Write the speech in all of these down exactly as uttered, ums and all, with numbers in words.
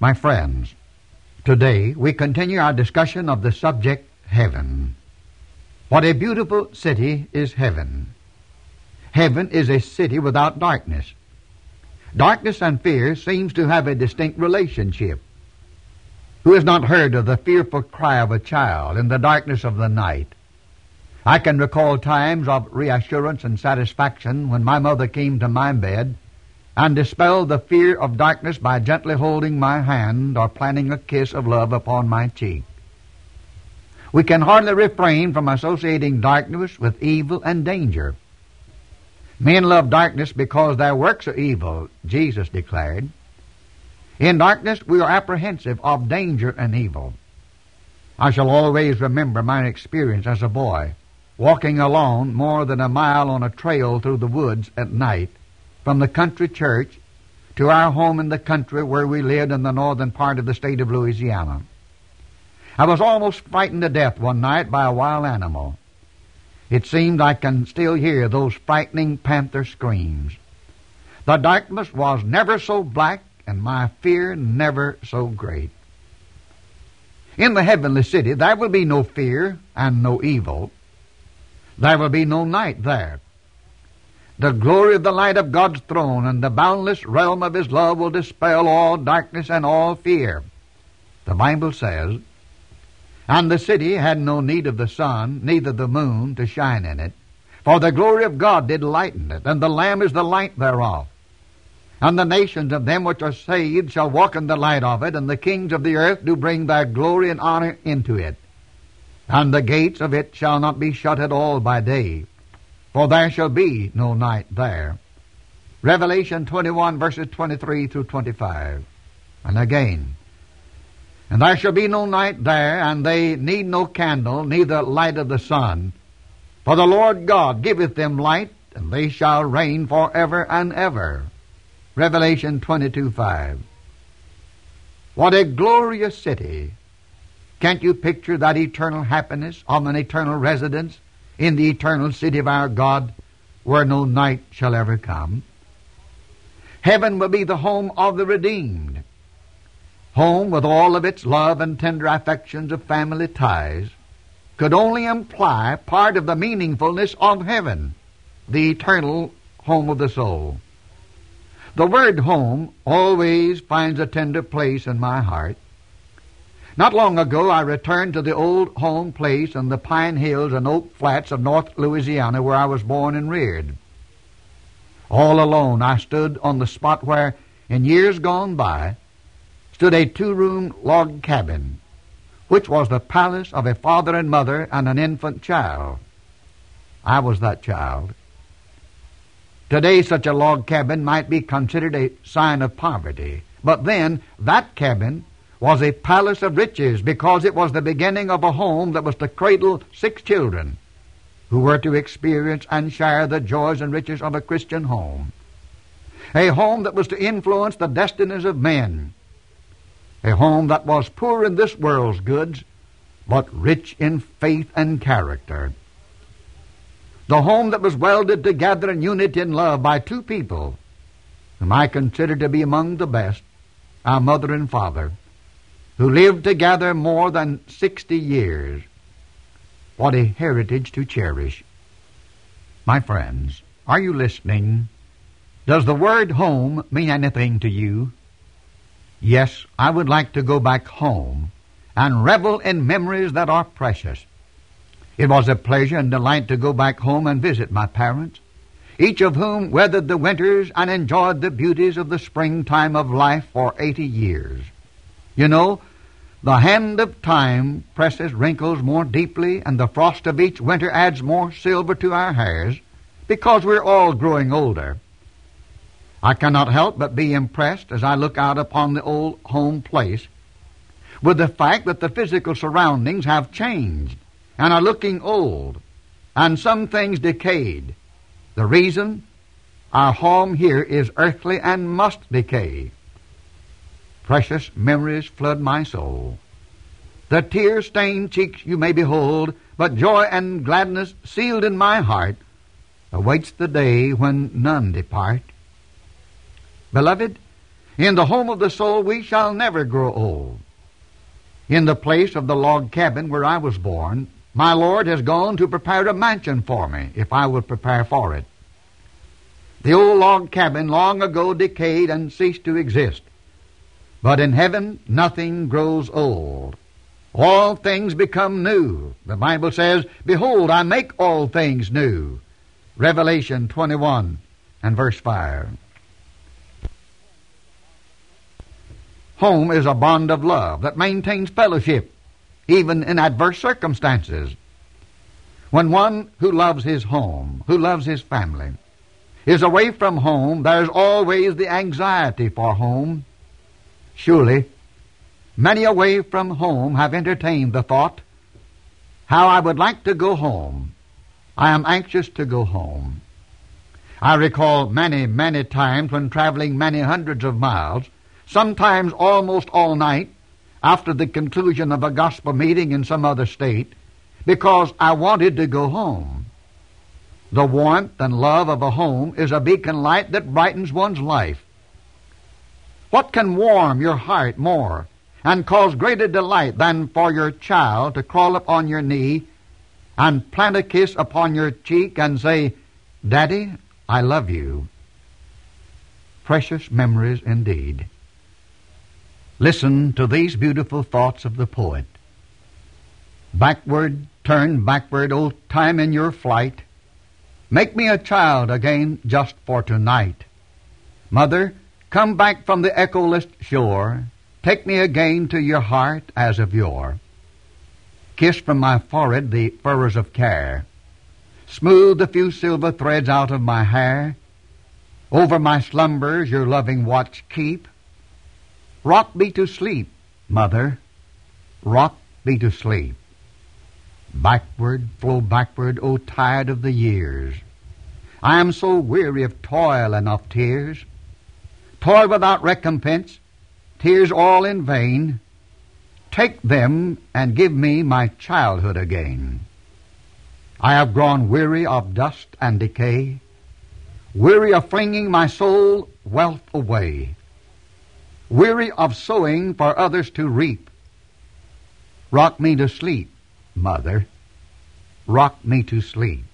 My friends, today we continue our discussion of the subject heaven. What a beautiful city is heaven. Heaven is a city without darkness. Darkness and fear seems to have a distinct relationship. Who has not heard of the fearful cry of a child in the darkness of the night? I can recall times of reassurance and satisfaction when my mother came to my bed and dispelled the fear of darkness by gently holding my hand or planting a kiss of love upon my cheek. We can hardly refrain from associating darkness with evil and danger. Men love darkness because their works are evil, Jesus declared. In darkness we are apprehensive of danger and evil. I shall always remember my experience as a boy, walking alone more than a mile on a trail through the woods at night, from the country church to our home in the country where we lived in the northern part of the state of Louisiana. I was almost frightened to death one night by a wild animal. It seemed I can still hear those frightening panther screams. The darkness was never so black and my fear never so great. In the heavenly city there will be no fear and no evil. There will be no night there. The glory of the light of God's throne and the boundless realm of His love will dispel all darkness and all fear. The Bible says, "And the city had no need of the sun, neither the moon to shine in it. For the glory of God did lighten it, and the Lamb is the light thereof. And the nations of them which are saved shall walk in the light of it, and the kings of the earth do bring their glory and honor into it. And the gates of it shall not be shut at all by day, for there shall be no night there." Revelation twenty-one, verses twenty-three through twenty-five. And again, "And there shall be no night there, and they need no candle, neither light of the sun. For the Lord God giveth them light, and they shall reign forever and ever." Revelation twenty-two, five. What a glorious city! Can't you picture that eternal happiness of an eternal residence in the eternal city of our God, where no night shall ever come? Heaven will be the home of the redeemed. Home, with all of its love and tender affections of family ties, could only imply part of the meaningfulness of heaven, the eternal home of the soul. The word home always finds a tender place in my heart. Not long ago I returned to the old home place in the Pine Hills and Oak Flats of North Louisiana, where I was born and reared. All alone I stood on the spot where, in years gone by, stood a two-room log cabin, which was the palace of a father and mother and an infant child. I was that child. Today such a log cabin might be considered a sign of poverty, but then that cabin was a palace of riches, because it was the beginning of a home that was to cradle six children who were to experience and share the joys and riches of a Christian home. A home that was to influence the destinies of men. A home that was poor in this world's goods, but rich in faith and character. The home that was welded together in unity and love by two people whom I consider to be among the best, our mother and father, who lived together more than sixty years. What a heritage to cherish. My friends, are you listening? Does the word home mean anything to you? Yes, I would like to go back home and revel in memories that are precious. It was a pleasure and delight to go back home and visit my parents, each of whom weathered the winters and enjoyed the beauties of the springtime of life for eighty years. You know, the hand of time presses wrinkles more deeply, and the frost of each winter adds more silver to our hairs, because we're all growing older. I cannot help but be impressed as I look out upon the old home place with the fact that the physical surroundings have changed and are looking old, and some things decayed. The reason? Our home here is earthly and must decay. Precious memories flood my soul. The tear-stained cheeks you may behold, but joy and gladness sealed in my heart awaits the day when none depart. Beloved, In the home of the soul we shall never grow old. In the place of the log cabin where I was born, my Lord has gone to prepare a mansion for me, if I will prepare for it. The old log cabin long ago decayed and ceased to exist. But in heaven nothing grows old. All things become new. The Bible says, "Behold, I make all things new." Revelation twenty-one and verse five. Home is a bond of love that maintains fellowship, even in adverse circumstances. When one who loves his home, who loves his family, is away from home, there's always the anxiety for home. Surely, many away from home have entertained the thought, "How I would like to go home. I am anxious to go home." I recall many, many times when traveling many hundreds of miles, sometimes almost all night, after the conclusion of a gospel meeting in some other state, because I wanted to go home. The warmth and love of a home is a beacon light that brightens one's life. What can warm your heart more and cause greater delight than for your child to crawl up on your knee and plant a kiss upon your cheek and say, "Daddy, I love you"? Precious memories indeed. Listen to these beautiful thoughts of the poet. Backward, turn backward, O time in your flight. Make me a child again just for tonight. Mother, come back from the echoless shore. Take me again to your heart as of yore. Kiss from my forehead the furrows of care. Smooth the few silver threads out of my hair. Over my slumbers your loving watch keep. Rock me to sleep, mother, rock me to sleep. Backward, flow backward, O tide of the years. I am so weary of toil and of tears. Toil without recompense, tears all in vain. Take them and give me my childhood again. I have grown weary of dust and decay, weary of flinging my soul wealth away, weary of sowing for others to reap. Rock me to sleep, mother, rock me to sleep.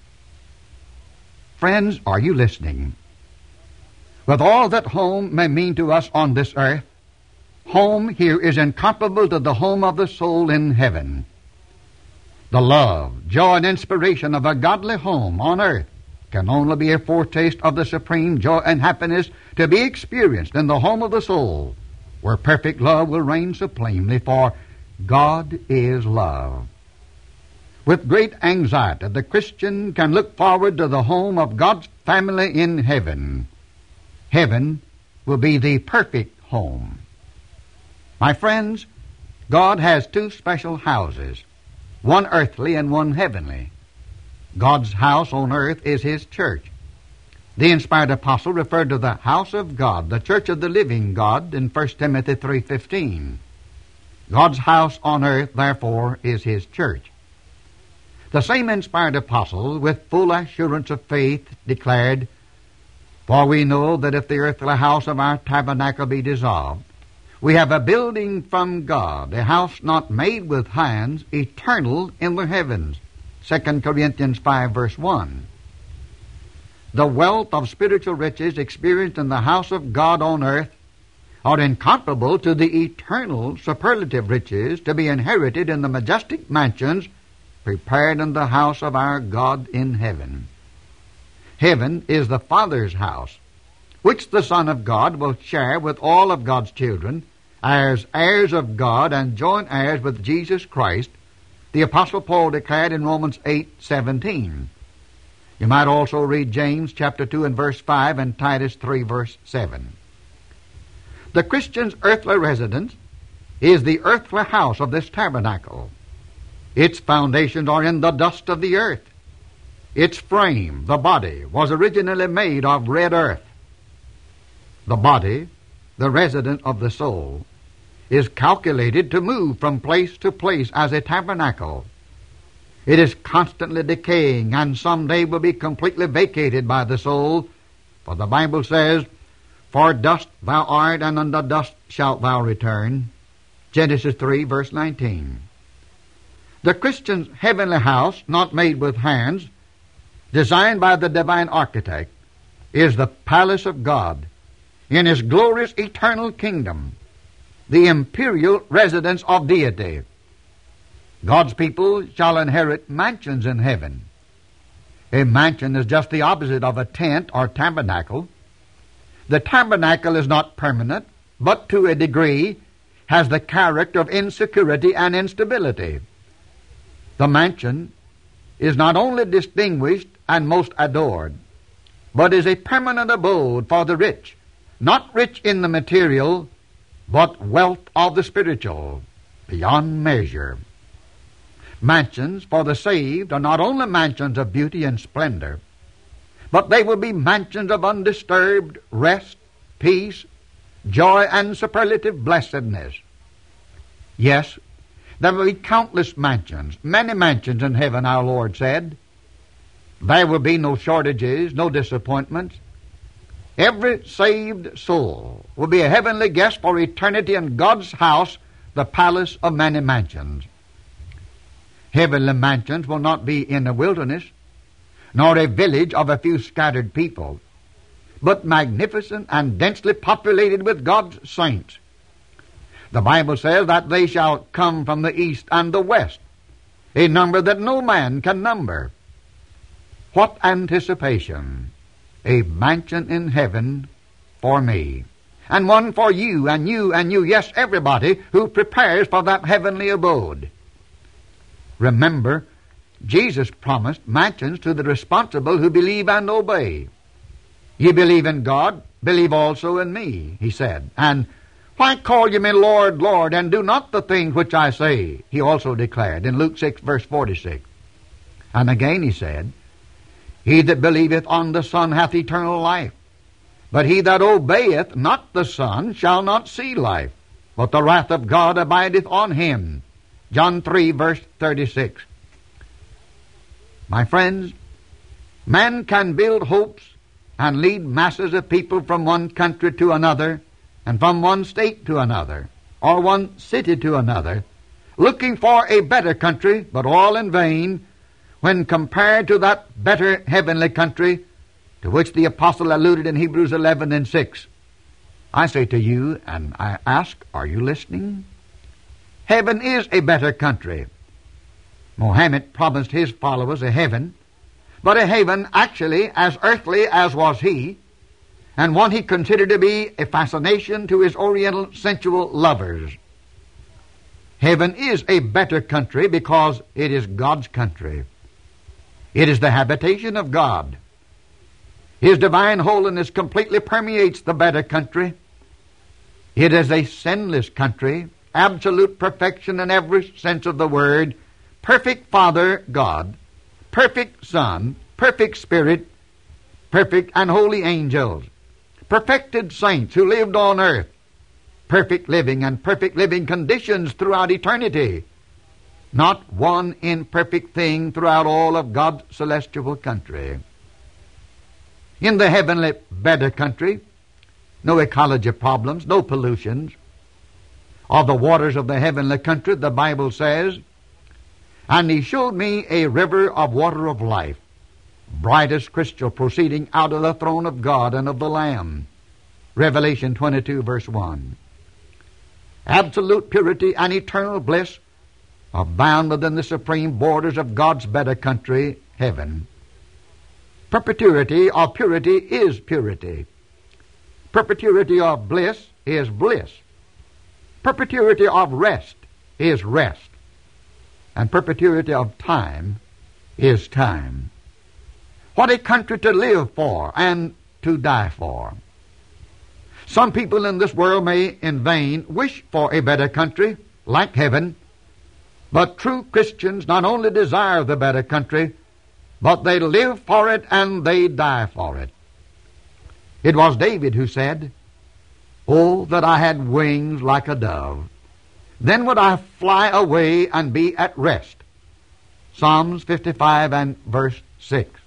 Friends, are you listening? With all that home may mean to us on this earth, home here is incomparable to the home of the soul in heaven. The love, joy, and inspiration of a godly home on earth can only be a foretaste of the supreme joy and happiness to be experienced in the home of the soul, where perfect love will reign supremely, for God is love. With great anxiety, the Christian can look forward to the home of God's family in heaven. Heaven will be the perfect home. My friends, God has two special houses, one earthly and one heavenly. God's house on earth is His church. The inspired apostle referred to the house of God, the church of the living God, in First Timothy three fifteen. God's house on earth, therefore, is His church. The same inspired apostle, with full assurance of faith, declared, "For we know that if the earthly house of our tabernacle be dissolved, we have a building from God, a house not made with hands, eternal in the heavens." Second Corinthians five, verse one. The wealth of spiritual riches experienced in the house of God on earth are incomparable to the eternal superlative riches to be inherited in the majestic mansions prepared in the house of our God in heaven. Heaven is the Father's house, which the Son of God will share with all of God's children as heirs of God and joint heirs with Jesus Christ, the Apostle Paul declared in Romans eight seventeen. You might also read James chapter two and verse five and Titus three verse seven. The Christian's earthly residence is the earthly house of this tabernacle. Its foundations are in the dust of the earth. Its frame, the body, was originally made of red earth. The body, the residence of the soul, is calculated to move from place to place as a tabernacle. It is constantly decaying, and someday will be completely vacated by the soul, for the Bible says, For dust thou art, and unto dust shalt thou return. Genesis three, verse nineteen. The Christian's heavenly house, not made with hands, designed by the divine architect, is the palace of God in His glorious eternal kingdom, the imperial residence of deity. God's people shall inherit mansions in heaven. A mansion is just the opposite of a tent or tabernacle. The tabernacle is not permanent, but to a degree has the character of insecurity and instability. The mansion is not only distinguished and most adored, but is a permanent abode for the rich, not rich in the material, but wealth of the spiritual, beyond measure. Mansions for the saved are not only mansions of beauty and splendor, but they will be mansions of undisturbed rest, peace, joy, and superlative blessedness. Yes, there will be countless mansions, many mansions in heaven, our Lord said. There will be no shortages, no disappointments. Every saved soul will be a heavenly guest for eternity in God's house, the palace of many mansions. Heavenly mansions will not be in a wilderness, nor a village of a few scattered people, but magnificent and densely populated with God's saints. The Bible says that they shall come from the east and the west, a number that no man can number. What anticipation! A mansion in heaven for me, and one for you and you and you, yes, everybody who prepares for that heavenly abode. Remember, Jesus promised mansions to the responsible who believe and obey. Ye believe in God, believe also in me, He said. And why call ye me Lord, Lord, and do not the things which I say? He also declared in Luke six, verse forty-six. And again He said, He that believeth on the Son hath eternal life, but he that obeyeth not the Son shall not see life, but the wrath of God abideth on him. John three, verse thirty-six. My friends, man can build hopes and lead masses of people from one country to another, and from one state to another, or one city to another, looking for a better country, but all in vain, when compared to that better heavenly country to which the apostle alluded in Hebrews eleven and six. I say to you, and I ask, are you listening? Heaven is a better country. Mohammed promised his followers a heaven, but a heaven actually as earthly as was he, and one he considered to be a fascination to his oriental sensual lovers. Heaven is a better country because it is God's country. It is the habitation of God. His divine holiness completely permeates the better country. It is a sinless country, absolute perfection in every sense of the word, perfect Father God, perfect Son, perfect Spirit, perfect and holy angels, perfected saints who lived on earth, perfect living and perfect living conditions throughout eternity. Not one imperfect thing throughout all of God's celestial country. In the heavenly better country, no ecology problems, no pollutions. Of the waters of the heavenly country, the Bible says, And He showed me a river of water of life, bright as crystal, proceeding out of the throne of God and of the Lamb. Revelation twenty-two, verse one. Absolute purity and eternal bliss are bound within the supreme borders of God's better country, heaven. Perpetuity of purity is purity. Perpetuity of bliss is bliss. Perpetuity of rest is rest. And perpetuity of time is time. What a country to live for and to die for. Some people in this world may in vain wish for a better country, like heaven, but true Christians not only desire the better country, but they live for it and they die for it. It was David who said, Oh, that I had wings like a dove, then would I fly away and be at rest. Psalms fifty-five and verse six.